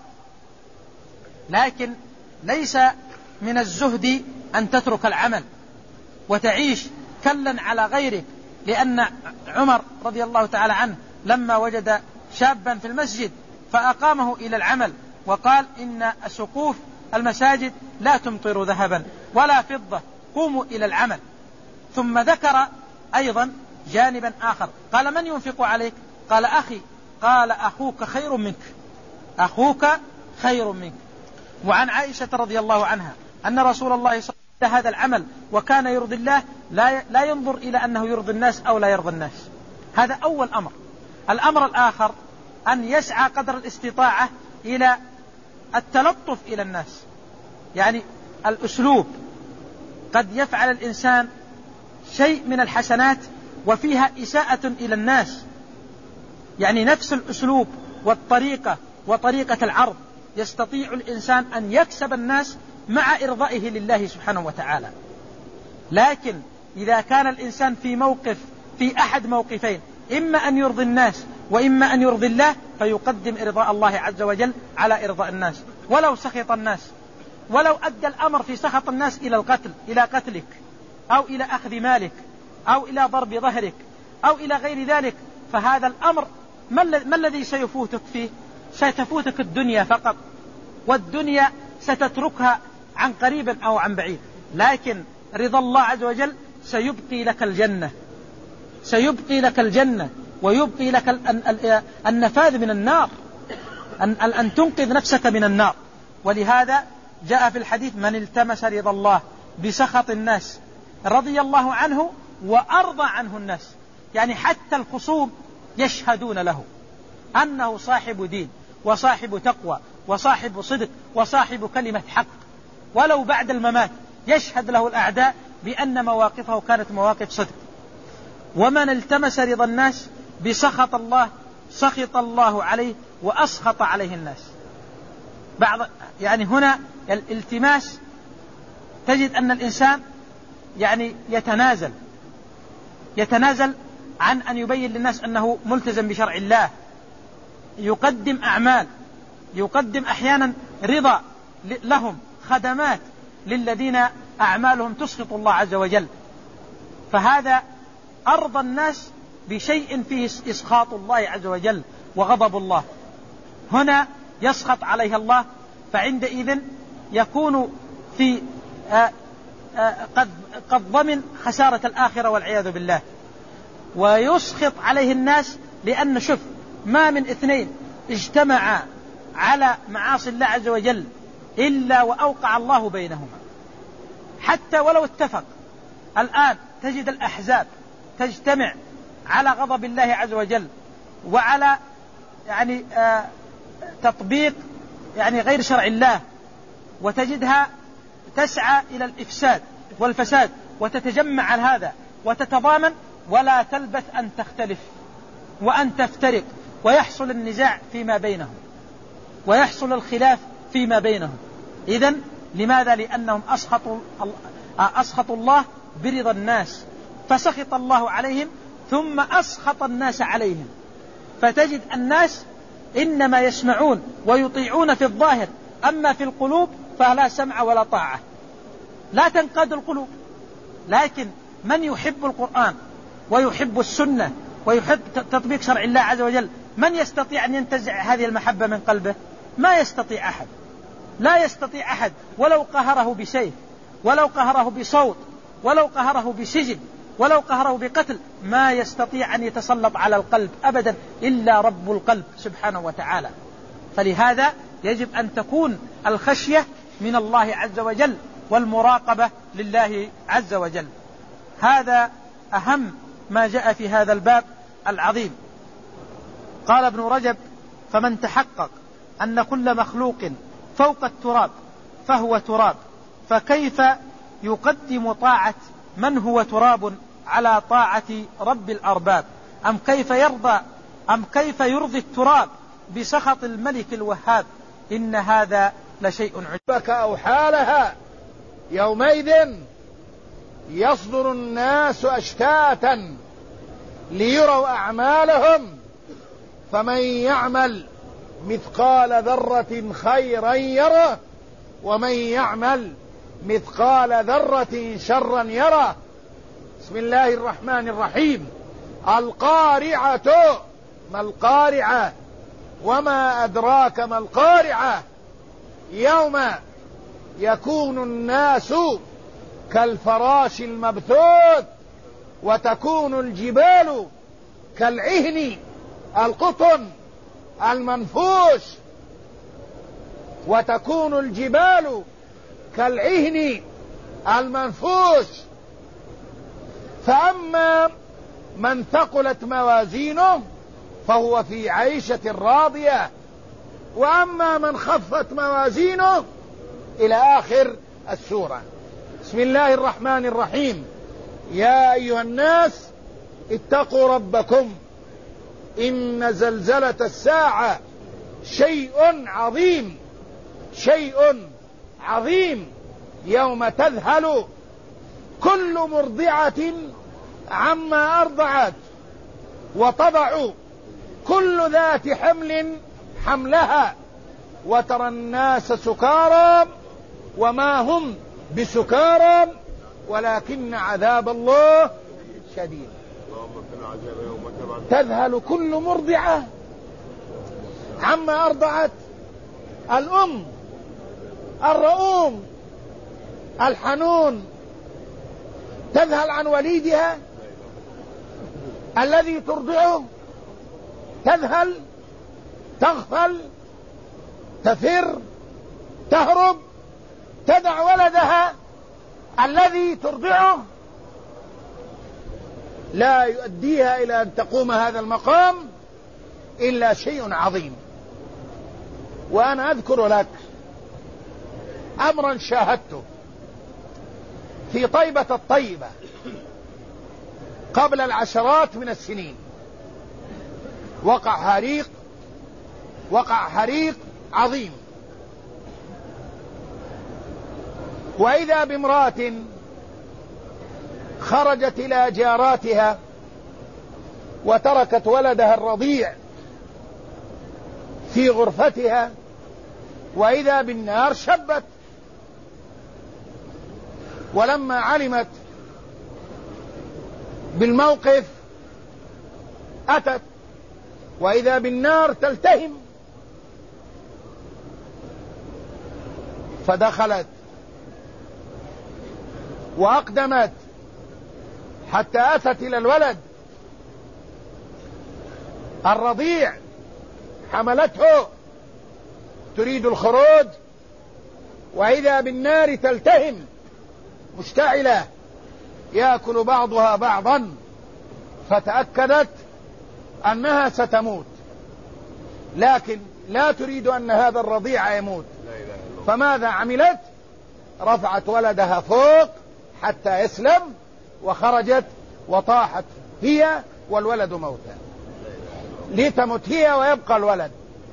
لكن ليس من الزهد أن تترك العمل وتعيش كلا على غيرك، لأن عمر رضي الله تعالى عنه لما وجد شابا في المسجد فأقامه إلى العمل وقال: إن سقوف المساجد لا تمطر ذهبا ولا فضة، قوموا إلى العمل. ثم ذكر أيضا جانبا آخر، قال: من ينفق عليك؟ قال: أخي. قال: أخوك خير منك، أخوك خير منك. وعن عائشة رضي الله عنها أن رسول الله صلى الله عليه وسلم هذا العمل وكان يرضي الله، لا ينظر إلى أنه يرضي الناس أو لا يرضي الناس. هذا أول أمر. الأمر الآخر أن يسعى قدر الاستطاعة إلى التلطف إلى الناس، يعني الأسلوب. قد يفعل الإنسان شيء من الحسنات وفيها إساءة إلى الناس، يعني نفس الأسلوب والطريقة وطريقة العرض يستطيع الإنسان أن يكسب الناس مع إرضائه لله سبحانه وتعالى. لكن إذا كان الإنسان في أحد موقفين، إما أن يرضي الناس وإما أن يرضي الله، فيقدم إرضاء الله عز وجل على إرضاء الناس، ولو سخط الناس، ولو أدى الأمر في سخط الناس إلى القتل، إلى قتلك أو إلى أخذ مالك أو إلى ضرب ظهرك أو إلى غير ذلك، فهذا الأمر ما الذي سيفوتك فيه؟ ستفوتك الدنيا فقط، والدنيا ستتركها عن قريب أو عن بعيد. لكن رضا الله عز وجل سيبقي لك الجنة، سيبقي لك الجنة، ويبقي لك النفاذ من النار، أن تنقذ نفسك من النار. ولهذا جاء في الحديث: من التمس رضا الله بسخط الناس رضي الله عنه وأرضى عنه الناس. يعني حتى الخصوم يشهدون له أنه صاحب دين وصاحب تقوى وصاحب صدق وصاحب كلمة حق، ولو بعد الممات يشهد له الأعداء بأن مواقفه كانت مواقف صدق. ومن التمس رضا الناس بسخط الله سخط الله عليه وأسخط عليه الناس. يعني هنا الالتماس تجد أن الإنسان يعني يتنازل عن أن يبين للناس أنه ملتزم بشرع الله، يقدم أعمال، يقدم أحيانا رضا لهم، خدمات للذين أعمالهم تسخط الله عز وجل. فهذا أرضى الناس بشيء فيه إسخاط الله عز وجل وغضب الله. هنا يسخط عليها الله، فعندئذ يكون في قد ضمن خسارة الآخرة والعياذ بالله. ويسخط عليه الناس، لأن شوف، ما من اثنين اجتمعا على معاصي الله عز وجل إلا وأوقع الله بينهما، حتى ولو اتفق. الآن تجد الأحزاب تجتمع على غضب الله عز وجل وعلى يعني تطبيق يعني غير شرع الله، وتجدها تسعى إلى الإفساد والفساد، وتتجمع على هذا وتتضامن، ولا تلبث أن تختلف وأن تفترق، ويحصل النزاع فيما بينهم ويحصل الخلاف فيما بينهم. إذن لماذا؟ لأنهم أسخطوا الله برضا الناس، فسخط الله عليهم ثم أسخط الناس عليهم. فتجد الناس إنما يسمعون ويطيعون في الظاهر، أما في القلوب فلا سمع ولا طاعة، لا تنقاد القلوب. لكن من يحب القرآن ويحب السنة ويحب تطبيق شرع الله عز وجل، من يستطيع أن ينتزع هذه المحبة من قلبه؟ ما يستطيع أحد، لا يستطيع أحد، ولو قهره بسيف، ولو قهره بصوت، ولو قهره بسجن، ولو قهره بقتل، ما يستطيع أن يتسلط على القلب أبدا إلا رب القلب سبحانه وتعالى. فلهذا يجب أن تكون الخشية من الله عز وجل والمراقبة لله عز وجل. هذا أهم ما جاء في هذا الباب العظيم. قال ابن رجب: فمن تحقق أن كل مخلوق فوق التراب فهو تراب، فكيف يقدم طاعة من هو تراب على طاعة رب الأرباب؟ أم كيف يرضي التراب بسخط الملك الوهاب؟ إن هذا لشيء عجيب. أو حالها يومئذ يصدر الناس أشتاتا ليروا أعمالهم، فمن يعمل مثقال ذرة خيرا يره ومن يعمل مثقال ذرة شرا يره. بسم الله الرحمن الرحيم. القارعة. ما القارعة؟ وما أدراك ما القارعة؟ يوم يكون الناس كالفراش المبثوث وتكون الجبال كالعهن القطن المنفوش. وتكون الجبال كالعهن المنفوش. فأما من ثقلت موازينه فهو في عيشة راضية، وأما من خفت موازينه إلى آخر السورة. بسم الله الرحمن الرحيم. يا أيها الناس اتقوا ربكم إن زلزلة الساعة شيء عظيم. شيء عظيم. يوم تذهل كل مرضعة عما أرضعت وتضع كل ذات حمل حملها وترى الناس سكارى وما هم بسكارى ولكن عذاب الله شديد. تذهل كل مرضعة عما أرضعت. الأم الرؤوم الحنون تذهل عن وليدها الذي ترضعه، تذهل، تغفل، تفر، تهرب، تدع ولدها الذي ترضعه. لا يؤديها إلى أن تقوم هذا المقام إلا شيء عظيم. وأنا أذكر لك أمرا شاهدته في طيبة الطيبة قبل العشرات من السنين. وقع حريق عظيم، وإذا بامرأة خرجت إلى جاراتها وتركت ولدها الرضيع في غرفتها، وإذا بالنار شبت. ولما علمت بالموقف أتت وإذا بالنار تلتهم، فدخلت وأقدمت حتى أتت إلى الولد الرضيع، حملته تريد الخروج، وإذا بالنار تلتهم مشتعلة يأكل بعضها بعضا، فتأكدت أنها ستموت، لكن لا تريد أن هذا الرضيع يموت. فماذا عملت؟ رفعت ولدها فوق حتى يسلم، وخرجت وطاحت هي والولد موتا، لتمت هي ويبقى الولد،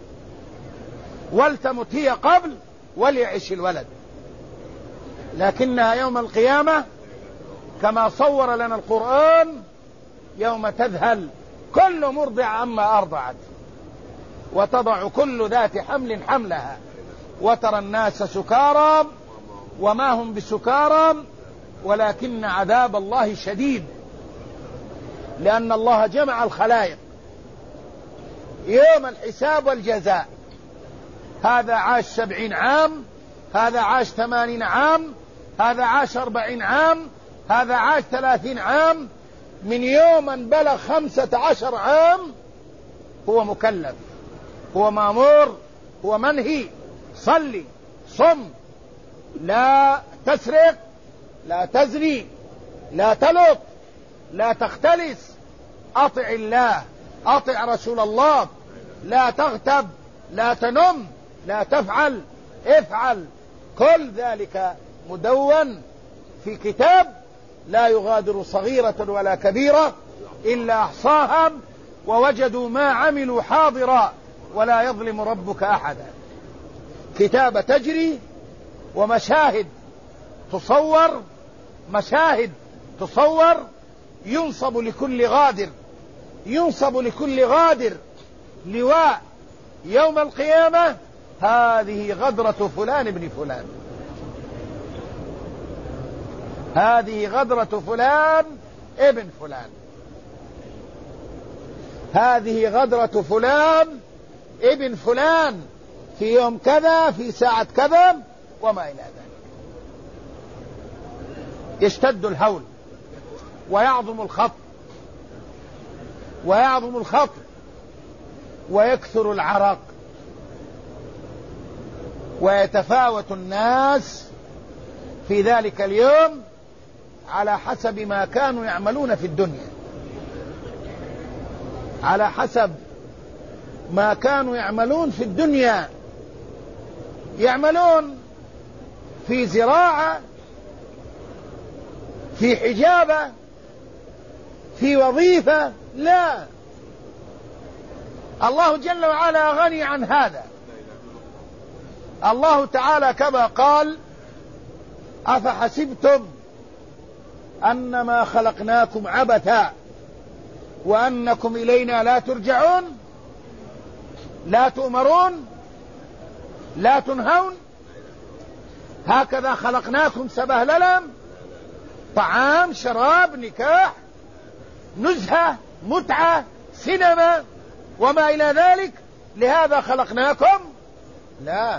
ولتمت هي قبل وليعيش الولد. لكنها يوم القيامة كما صور لنا القرآن يوم تذهل كل مرضع عما أرضعت وتضع كل ذات حمل حملها وترى الناس سكارى وما هم بسكارى ولكن عذاب الله شديد، لأن الله جمع الخلائق يوم الحساب والجزاء. هذا عاش 70 عام، هذا عاش 80 عام، هذا عاش 40 عام، هذا عاش 30 عام. من يوم أن بلغ 15 عام هو مكلف، هو مأمور، هو منهي. صلي، صم، لا تسرق، لا تزني، لا تلط، لا تختلس، أطع الله، أطع رسول الله، لا تغتب، لا تنم، لا تفعل، افعل. كل ذلك مدون في كتاب لا يغادر صغيرة ولا كبيرة إلا أحصاها ووجدوا ما عملوا حاضرا ولا يظلم ربك أحدا. كتابة تجري ومشاهد تصور، مشاهد تصور. ينصب لكل غادر، ينصب لكل غادر لواء يوم القيامة هذه غدرة فلان ابن فلان، هذه غدرة فلان ابن فلان، هذه غدرة فلان ابن فلان في يوم كذا في ساعة كذا وما إلى ذلك. يشتد الهول ويعظم الخط ويكثر العرق، ويتفاوت الناس في ذلك اليوم على حسب ما كانوا يعملون في الدنيا، على حسب ما كانوا يعملون في الدنيا. يعملون في زراعة، في حجابة، في وظيفة؟ لا، الله جل وعلا غني عن هذا. الله تعالى كما قال: أفحسبتم أنما خلقناكم عبثا وأنكم إلينا لا ترجعون، لا تؤمرون، لا تنهون، هكذا خلقناكم سبهللا، طعام شراب نكاح نزهة متعة سينما وما إلى ذلك، لهذا خلقناكم؟ لا،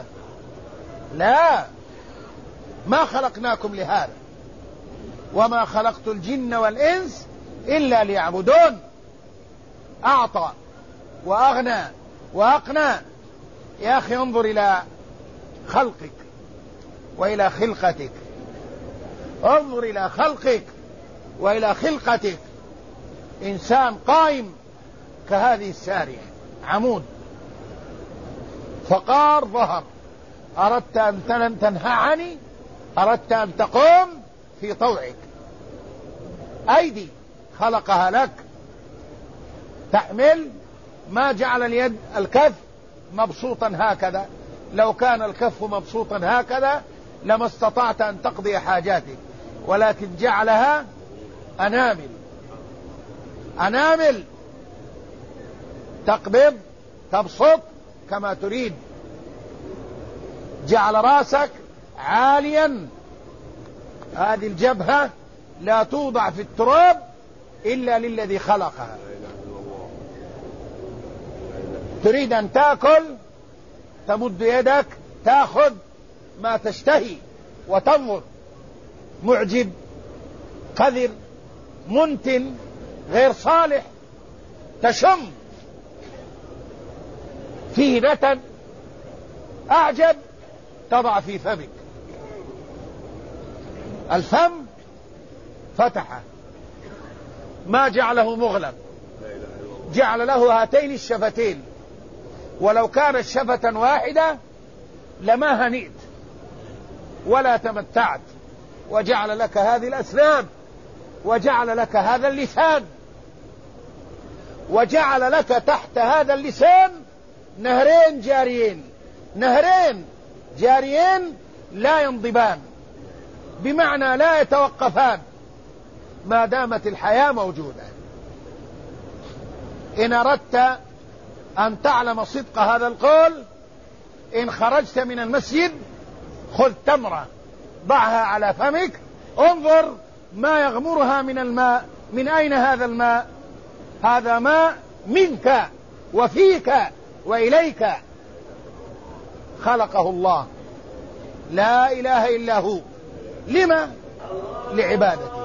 ما خلقناكم لهذا، وما خلقت الجن والإنس إلا ليعبدون. أعطى وأغنى وأقنى. يا أخي انظر إلى خلقك وإلى خلقتك، انظر إلى خلقك وإلى خلقتك. إنسان قائم كهذه السارية، عمود فقار ظهر، أردت أن تنهى عني، أردت أن تقوم في طوعك. أيدي خلقها لك تحمل، ما جعل اليد الكف مبسوطا هكذا، لو كان الكف مبسوطا هكذا لما استطعت أن تقضي حاجاتك، ولكن جعلها أنامل تقبض تبسط كما تريد. جعل راسك عاليا، هذه الجبهة لا توضع في التراب إلا للذي خلقها. تريد أن تأكل تمد يدك تأخذ ما تشتهي وتنظر، معجب قذر منتن غير صالح، تشم فيه نتن أعجب تضع في فمك. الفم فتحه، ما جعله مغلق، جعل له هاتين الشفتين، ولو كانت شفة واحدة لما هنئت ولا تمتعت. وجعل لك هذه الأسنان، وجعل لك هذا اللسان، وجعل لك تحت هذا اللسان نهرين جاريين لا ينضبان، بمعنى لا يتوقفان ما دامت الحياة موجودة. إن أردت أن تعلم صدق هذا القول، إن خرجت من المسجد خذ تمرة ضعها على فمك، انظر ما يغمرها من الماء. من أين هذا الماء؟ هذا ماء منك وفيك وإليك، خلقه الله لا إله إلا هو. لما؟ لعبادته.